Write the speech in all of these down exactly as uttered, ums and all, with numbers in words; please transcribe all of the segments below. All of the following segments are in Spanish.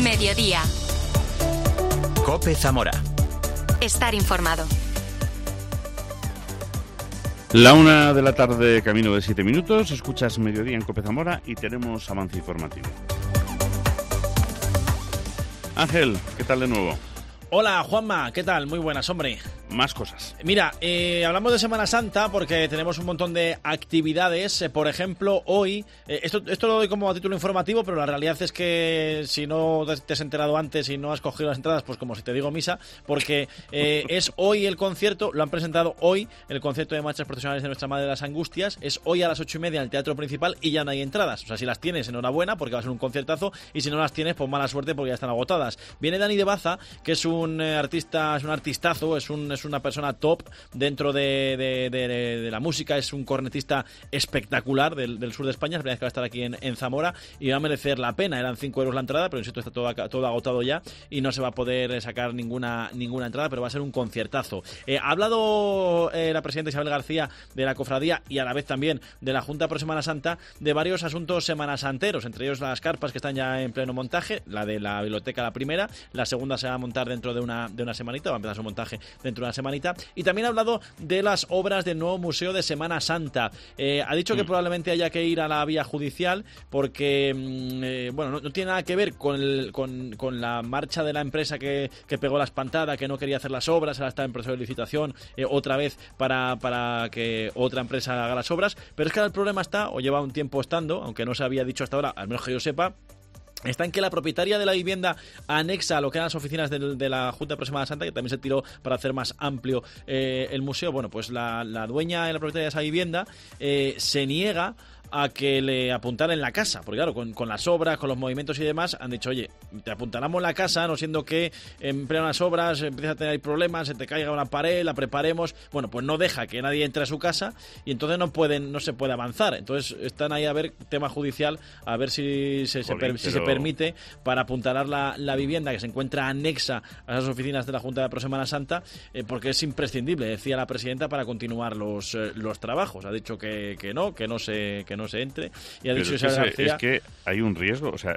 Mediodía. COPE Zamora. Estar informado. La una de la tarde, camino de siete minutos. Escuchas Mediodía en COPE Zamora y tenemos avance informativo. Ángel, ¿qué tal de nuevo? Hola, Juanma, ¿qué tal? Muy buenas, hombre. Más cosas. Mira, eh, hablamos de Semana Santa porque tenemos un montón de actividades. Eh, por ejemplo, hoy, eh, esto, esto lo doy como a título informativo, pero la realidad es que si no te has enterado antes y no has cogido las entradas, pues como si te digo misa, porque eh, es hoy el concierto, lo han presentado hoy, el concierto de marchas profesionales de Nuestra Madre de las Angustias, es hoy a las ocho y media en el Teatro Principal y ya no hay entradas. O sea, si las tienes, enhorabuena, porque va a ser un conciertazo, y si no las tienes, pues mala suerte porque ya están agotadas. Viene Dani de Baza, que es un eh, artista, es un artistazo, es un es una persona top dentro de, de, de, de la música, es un cornetista espectacular del, del sur de España, es la primera vez que va a estar aquí en, en Zamora y va a merecer la pena. Eran cinco euros la entrada, pero insisto, está todo, todo agotado ya y no se va a poder sacar ninguna ninguna entrada, pero va a ser un conciertazo. Eh, ha hablado eh, la presidenta Isabel García de la cofradía y a la vez también de la Junta por Semana Santa de varios asuntos semanasanteros, entre ellos las carpas que están ya en pleno montaje, la de la biblioteca la primera, la segunda se va a montar dentro de una, de una semanita, va a empezar su montaje dentro de una semanita. Y también ha hablado de las obras del nuevo Museo de Semana Santa. Eh, ha dicho que mm. probablemente haya que ir a la vía judicial porque, eh, bueno, no, no tiene nada que ver con, el, con, con la marcha de la empresa que, que pegó la espantada, que no quería hacer las obras, ahora está en proceso de licitación eh, otra vez para, para que otra empresa haga las obras. Pero es que ahora el problema está, o lleva un tiempo estando, aunque no se había dicho hasta ahora, al menos que yo sepa, está en que la propietaria de la vivienda anexa a lo que eran las oficinas de, de la Junta de Semana Santa, que también se tiró para hacer más amplio eh, el museo, bueno, pues la, la dueña y la propietaria de esa vivienda eh, se niega a que le apuntaran la casa, porque claro, con, con las obras, con los movimientos y demás, han dicho, oye, te apuntaremos la casa, no siendo que en plenas obras empieza a tener problemas, se te caiga una pared, la preparemos, bueno, pues no deja que nadie entre a su casa y entonces no pueden, no se puede avanzar, entonces están ahí a ver tema judicial, a ver si se, se, per, si se permite para apuntalar la, la vivienda que se encuentra anexa a esas oficinas de la Junta de Semana Santa, eh, porque es imprescindible, decía la presidenta, para continuar los, eh, los trabajos, ha dicho que, que no, que no se, que no se entre y ha dicho Isabel García, es que hay un riesgo, o sea,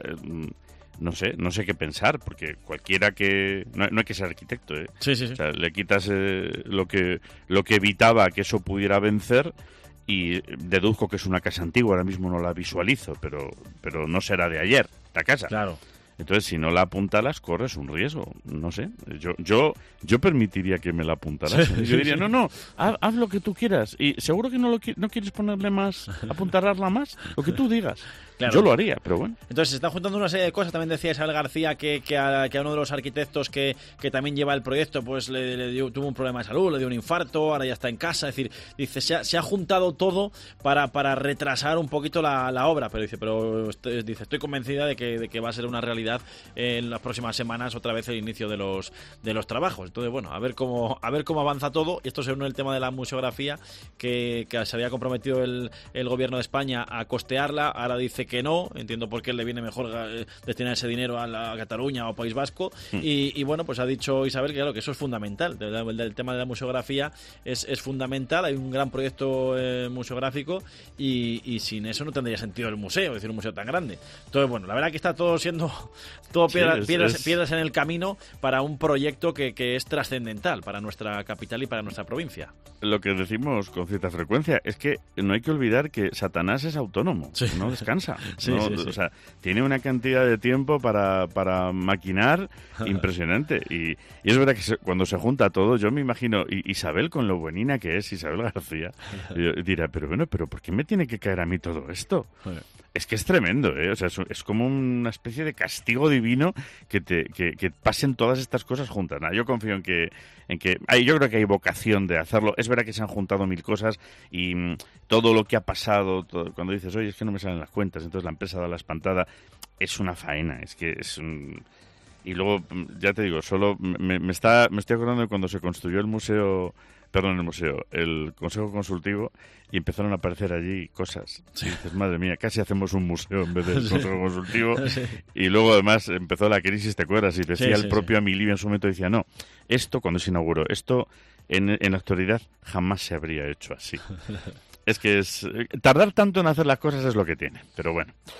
no sé, no sé qué pensar, porque cualquiera que no, no hay que ser arquitecto, ¿eh? Sí, sí, sí. O sea, le quitas eh, lo que lo que evitaba que eso pudiera vencer y deduzco que es una casa antigua, ahora mismo no la visualizo, pero pero no será de ayer la casa. Claro. Entonces, si no la apuntalas, corres un riesgo. No sé. Yo yo yo permitiría que me la apuntaras. Sí, yo diría, sí. no, no, haz, haz lo que tú quieras. Y seguro que no lo no quieres ponerle más, apuntalarla más, lo que tú digas. Claro. Yo lo haría, pero bueno. Entonces se están juntando una serie de cosas. También decía Isabel García que, que, a, que a uno de los arquitectos que, que también lleva el proyecto pues le, le dio, tuvo un problema de salud, le dio un infarto, ahora ya está en casa. Es decir, dice, se ha, se ha juntado todo para, para retrasar un poquito la, la obra. Pero dice, pero estoy, dice, estoy convencida de que, de que va a ser una realidad en las próximas semanas otra vez el inicio de los de los trabajos. Entonces, bueno, a ver cómo a ver cómo avanza todo. Y esto se une el tema de la museografía que, que se había comprometido el, el gobierno de España a costearla. Ahora dice que no. Entiendo por qué le viene mejor eh, destinar ese dinero a, la, a Cataluña o País Vasco. Mm. Y, y bueno, pues ha dicho Isabel que claro, que eso es fundamental. El, el, el tema de la museografía es, es fundamental. Hay un gran proyecto eh, museográfico y, y sin eso no tendría sentido el museo, es decir, un museo tan grande. Entonces, bueno, la verdad que está todo siendo todo piedra, sí, es, piedras, es... piedras en el camino para un proyecto que, que es trascendental para nuestra capital y para nuestra provincia. Lo que decimos con cierta frecuencia es que no hay que olvidar que Satanás es autónomo, sí. no descansa. Sí, ¿no? sí, sí. O sea, tiene una cantidad de tiempo para, para maquinar impresionante. Y, y es verdad que se, cuando se junta todo, yo me imagino, y Isabel con lo buenina que es, Isabel García, dirá, pero bueno, pero ¿por qué me tiene que caer a mí todo esto? Es que es tremendo, ¿eh? O sea, es, es como una especie de castigo divino que te que, que pasen todas estas cosas juntas. Nah, yo confío en que en que hay, yo creo que hay vocación de hacerlo. Es verdad que se han juntado mil cosas y mmm, todo lo que ha pasado, todo, cuando dices, oye, es que no me salen las cuentas, entonces la empresa da la espantada, es una faena, es que es un... Y luego, ya te digo, solo me, me está me estoy acordando de cuando se construyó el museo, perdón, el museo, el Consejo Consultivo, y empezaron a aparecer allí cosas. Sí. Y dices, madre mía, casi hacemos un museo en vez del Consejo Consultivo. Sí. Y luego, además, empezó la crisis, ¿te acuerdas? Y decía sí, sí, el propio sí. Amilibio en su momento, decía, no, esto, cuando se inauguró, esto en, en la actualidad jamás se habría hecho así. Es que es tardar tanto en hacer las cosas es lo que tiene, pero bueno.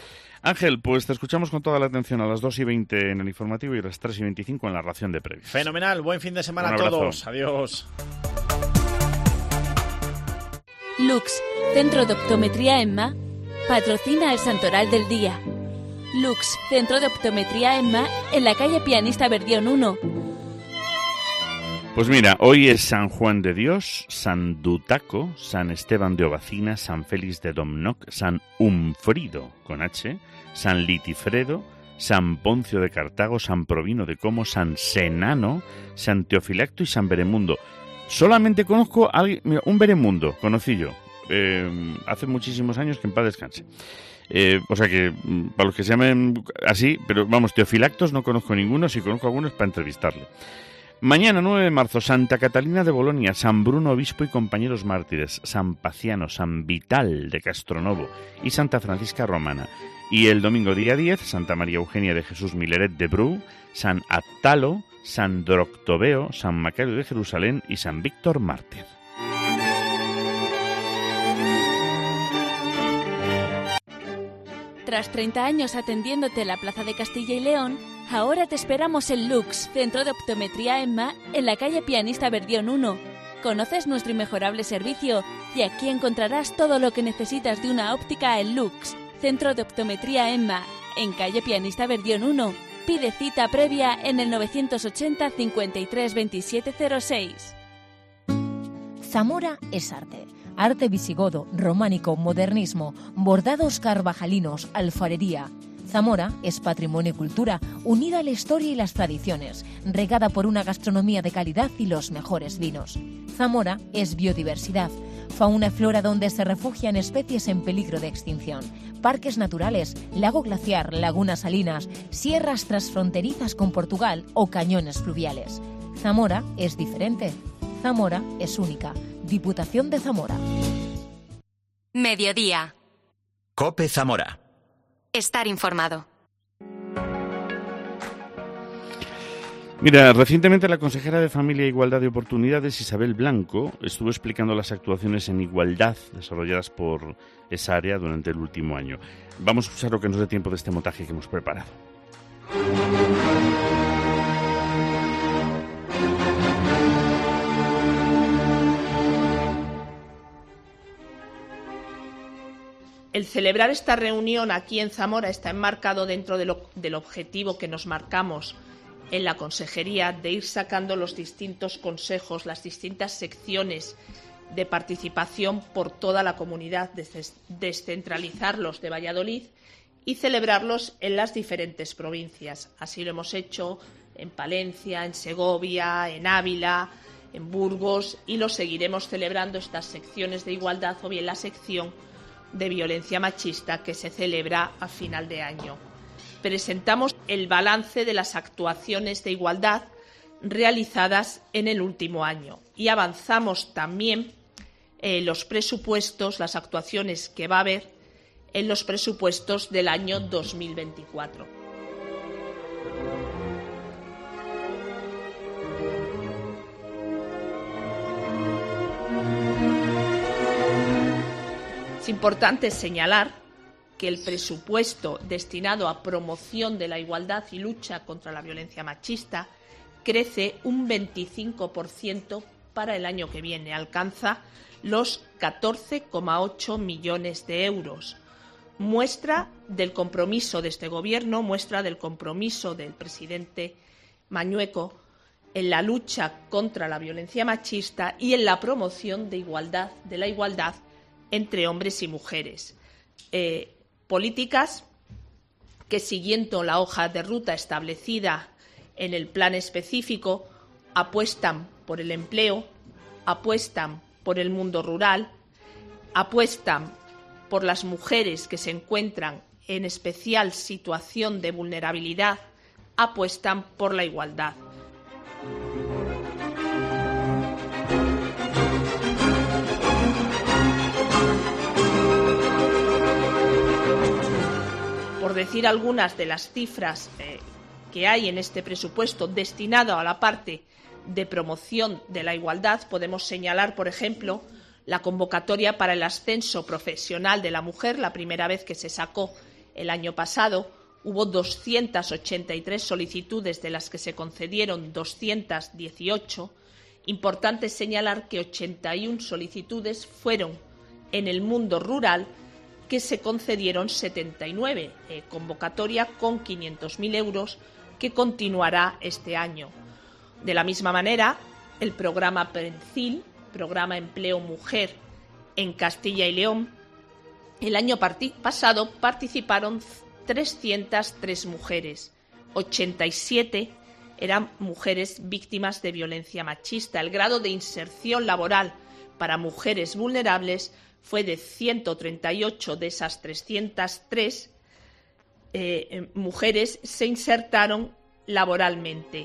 Ángel, pues te escuchamos con toda la atención a las dos y veinte en el informativo y a las tres y veinticinco en la ración de previos. Fenomenal, buen fin de semana a todos. Adiós. Lux, Centro de Optometría EMMA, patrocina el Santoral del Día. Lux, Centro de Optometría EMMA, en la calle Pianista Verdión uno. Pues mira, hoy es San Juan de Dios, San Dutaco, San Esteban de Obacina, San Félix de Domnoc, San Umfrido, con H, San Litifredo, San Poncio de Cartago, San Provino de Como, San Senano, San Teofilacto y San Beremundo. Solamente conozco a alguien, mira, un Beremundo, conocí yo, eh, hace muchísimos años, que en paz descanse. Eh, o sea que, para los que se llamen así, pero vamos, Teofilactos no conozco ninguno, si conozco algunos para entrevistarle. Mañana, nueve de marzo, Santa Catalina de Bolonia, San Bruno Obispo y compañeros mártires, San Paciano, San Vital de Castronovo y Santa Francisca Romana. Y el domingo día diez, Santa María Eugenia de Jesús Mileret de Bru, San Attalo, San Droctobeo, San Macario de Jerusalén y San Víctor Mártir. Tras treinta años atendiéndote en la Plaza de Castilla y León, ahora te esperamos en Lux, Centro de Optometría EMMA, en la calle Pianista Verdión uno. Conoces nuestro inmejorable servicio y aquí encontrarás todo lo que necesitas de una óptica en Lux, Centro de Optometría EMMA, en calle Pianista Verdión uno. Pide cita previa en el novecientos ochenta, cincuenta y tres, veintisiete cero seis. Zamora es arte. Arte visigodo, románico, modernismo, bordados carvajalinos, alfarería. Zamora es patrimonio y cultura, unida a la historia y las tradiciones, regada por una gastronomía de calidad y los mejores vinos. Zamora es biodiversidad, fauna y flora donde se refugian especies en peligro de extinción, parques naturales, lago glaciar, lagunas salinas, sierras transfronterizas con Portugal o cañones fluviales. Zamora es diferente. Zamora es única. Diputación de Zamora. Mediodía. COPE Zamora. Estar informado. Mira, recientemente la consejera de Familia e Igualdad de Oportunidades, Isabel Blanco, estuvo explicando las actuaciones en igualdad desarrolladas por esa área durante el último año. Vamos a escuchar lo que nos dé tiempo de este montaje que hemos preparado. El celebrar esta reunión aquí en Zamora está enmarcado dentro de lo, del objetivo que nos marcamos en la consejería de ir sacando los distintos consejos, las distintas secciones de participación por toda la comunidad, descentralizarlos de Valladolid y celebrarlos en las diferentes provincias. Así lo hemos hecho en Palencia, en Segovia, en Ávila, en Burgos y lo seguiremos celebrando estas secciones de igualdad o bien la sección de violencia machista que se celebra a final de año. Presentamos el balance de las actuaciones de igualdad realizadas en el último año y avanzamos también eh, los presupuestos, las actuaciones que va a haber en los presupuestos del año dos mil veinticuatro. Es importante señalar que el presupuesto destinado a promoción de la igualdad y lucha contra la violencia machista crece un veinticinco por ciento para el año que viene, alcanza los catorce coma ocho millones de euros. Muestra del compromiso de este Gobierno, muestra del compromiso del presidente Mañueco en la lucha contra la violencia machista y en la promoción de igualdad, de la igualdad entre hombres y mujeres. Eh, políticas que, siguiendo la hoja de ruta establecida en el plan específico, apuestan por el empleo, apuestan por el mundo rural, apuestan por las mujeres que se encuentran en especial situación de vulnerabilidad, apuestan por la igualdad. Por decir algunas de las cifras eh, que hay en este presupuesto destinado a la parte de promoción de la igualdad, podemos señalar, por ejemplo, la convocatoria para el ascenso profesional de la mujer, la primera vez que se sacó El año pasado hubo doscientas ochenta y tres solicitudes, de las que se concedieron doscientas dieciocho. Importante señalar que ochenta y una solicitudes fueron en el mundo rural, que se concedieron setenta y nueve, eh, convocatoria con quinientos mil euros, que continuará este año. De la misma manera, el programa PENCIL, Programa Empleo Mujer, en Castilla y León, el año parti- pasado participaron trescientas tres mujeres, ochenta y siete eran mujeres víctimas de violencia machista. El grado de inserción laboral para mujeres vulnerables fue de ciento treinta y ocho. De esas trescientas tres eh, mujeres se insertaron laboralmente.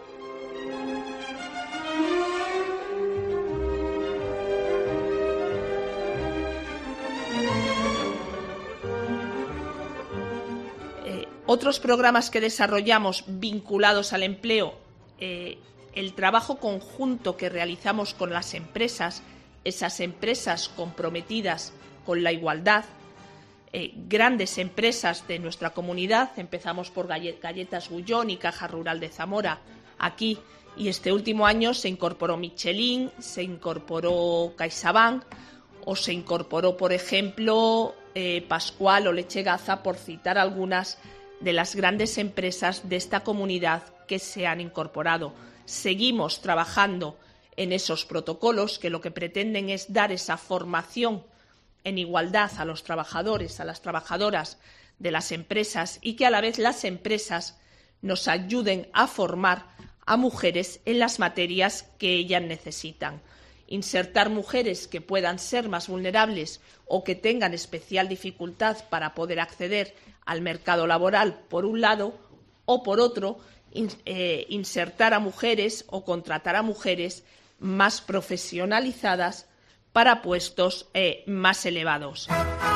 Eh, otros programas que desarrollamos vinculados al empleo, eh, el trabajo conjunto que realizamos con las empresas, esas empresas comprometidas con la igualdad, eh, grandes empresas de nuestra comunidad. Empezamos por Galletas Gullón y Caja Rural de Zamora, aquí, y este último año se incorporó Michelin, se incorporó CaixaBank, o se incorporó, por ejemplo, eh, Pascual o Leche Gaza, por citar algunas de las grandes empresas de esta comunidad que se han incorporado. Seguimos trabajando en esos protocolos, que lo que pretenden es dar esa formación en igualdad a los trabajadores, a las trabajadoras de las empresas, y que a la vez las empresas nos ayuden a formar a mujeres en las materias que ellas necesitan. Insertar mujeres que puedan ser más vulnerables o que tengan especial dificultad para poder acceder al mercado laboral, por un lado, o por otro, in, eh, insertar a mujeres o contratar a mujeres más profesionalizadas para puestos eh, más elevados.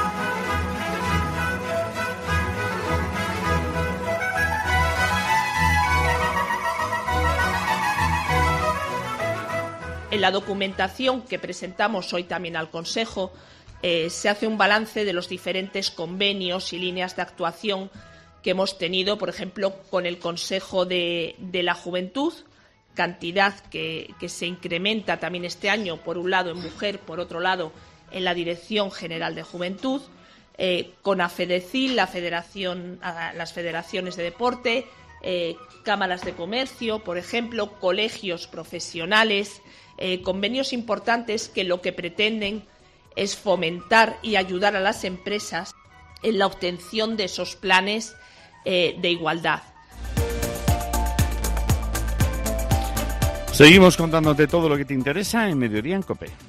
En la documentación que presentamos hoy también al Consejo, eh, se hace un balance de los diferentes convenios y líneas de actuación que hemos tenido, por ejemplo, con el Consejo de, de la Juventud, cantidad que, que se incrementa también este año, por un lado en mujer, por otro lado en la Dirección General de Juventud, eh, con AFEDECIL, la Federación, las federaciones de deporte, eh, cámaras de comercio, por ejemplo, colegios profesionales, eh, convenios importantes que lo que pretenden es fomentar y ayudar a las empresas en la obtención de esos planes eh, de igualdad. Seguimos contándote todo lo que te interesa en Mediodía en COPE.